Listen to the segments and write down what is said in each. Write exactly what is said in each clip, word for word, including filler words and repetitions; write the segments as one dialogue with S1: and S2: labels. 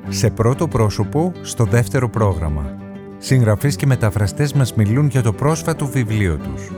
S1: Σε πρώτο πρόσωπο, στο δεύτερο πρόγραμμα. Συγγραφείς και μεταφραστές μας μιλούν για το πρόσφατο βιβλίο τους.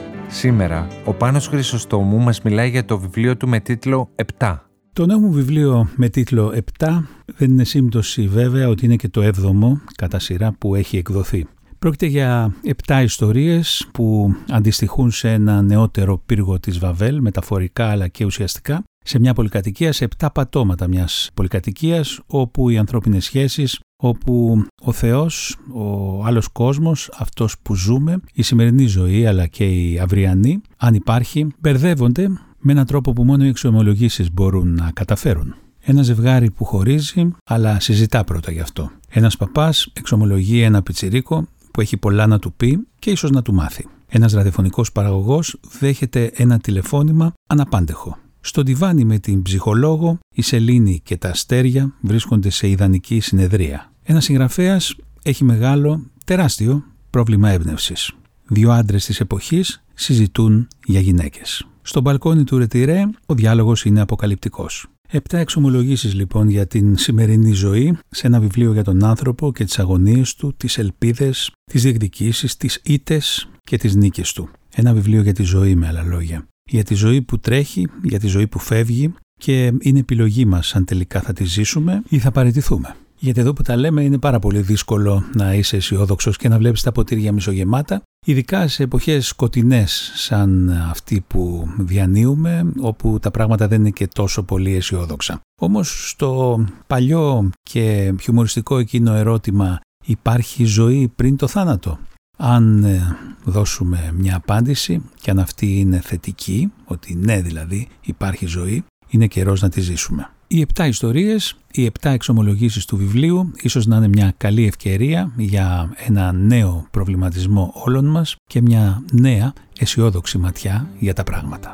S1: Σήμερα, ο Πάνος Χρυσοστόμου μας μιλάει για το βιβλίο του με τίτλο «Επτά».
S2: Το νέο μου βιβλίο με τίτλο «Επτά» δεν είναι σύμπτωση βέβαια ότι είναι και το έβδομο κατά σειρά που έχει εκδοθεί. Πρόκειται για επτά ιστορίες που αντιστοιχούν σε ένα νεότερο πύργο της Βαβέλ, μεταφορικά αλλά και ουσιαστικά, σε μια πολυκατοικία, σε επτά πατώματα μιας πολυκατοικίας, όπου οι ανθρώπινες σχέσεις, όπου ο Θεός, ο άλλος κόσμος, αυτός που ζούμε, η σημερινή ζωή αλλά και η αυριανή, αν υπάρχει, μπερδεύονται με έναν τρόπο που μόνο οι εξομολογήσεις μπορούν να καταφέρουν. Ένα ζευγάρι που χωρίζει, αλλά συζητά πρώτα γι' αυτό. Ένας παπάς εξομολογεί ένα πιτσιρίκο που έχει πολλά να του πει και ίσως να του μάθει. Ένας ραδιοφωνικός παραγωγός δέχεται ένα τηλεφώνημα αναπάντεχο. Στο τιβάνι με την ψυχολόγο, η σελήνη και τα αστέρια βρίσκονται σε ιδανική συνεδρία. Ένας συγγραφέας έχει μεγάλο, τεράστιο πρόβλημα έμπνευσης. Δύο άντρες της εποχής συζητούν για γυναίκες. Στο μπαλκόνι του Ρετιρέ ο διάλογος είναι αποκαλυπτικός. Επτά εξομολογήσεις λοιπόν για την σημερινή ζωή σε ένα βιβλίο για τον άνθρωπο και τις αγωνίες του, τις ελπίδες, τις διεκδικήσεις, τις ήττες και τις νίκες του. Ένα βιβλίο για τη ζωή με άλλα λόγια. Για τη ζωή που τρέχει, για τη ζωή που φεύγει και είναι επιλογή μας αν τελικά θα τη ζήσουμε ή θα παραιτηθούμε. Γιατί εδώ που τα λέμε είναι πάρα πολύ δύσκολο να είσαι αισιόδοξος και να βλέπεις τα ποτήρια μισογεμάτα, ειδικά σε εποχές σκοτεινές σαν αυτή που διανύουμε, όπου τα πράγματα δεν είναι και τόσο πολύ αισιόδοξα. Όμως στο παλιό και χιουμοριστικό εκείνο ερώτημα, υπάρχει ζωή πριν το θάνατο? Αν δώσουμε μια απάντηση και αν αυτή είναι θετική, ότι ναι δηλαδή υπάρχει ζωή, είναι καιρός να τη ζήσουμε. Οι επτά ιστορίες, οι επτά εξομολογήσεις του βιβλίου ίσως να είναι μια καλή ευκαιρία για ένα νέο προβληματισμό όλων μας και μια νέα αισιόδοξη ματιά για τα πράγματα.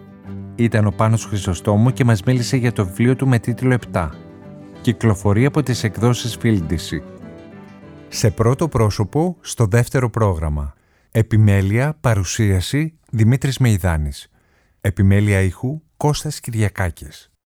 S1: Ήταν ο Πάνος Χρυσοστόμου και μας μίλησε για το βιβλίο του με τίτλο «Επτά». Κυκλοφορεί από τις εκδόσεις Φίλντισι. Σε πρώτο πρόσωπο, στο δεύτερο πρόγραμμα. Επιμέλεια, παρουσίαση, Δημήτρης Μεϊδάνης. Επιμέλεια ήχου, Κώστας Κυριακάκης.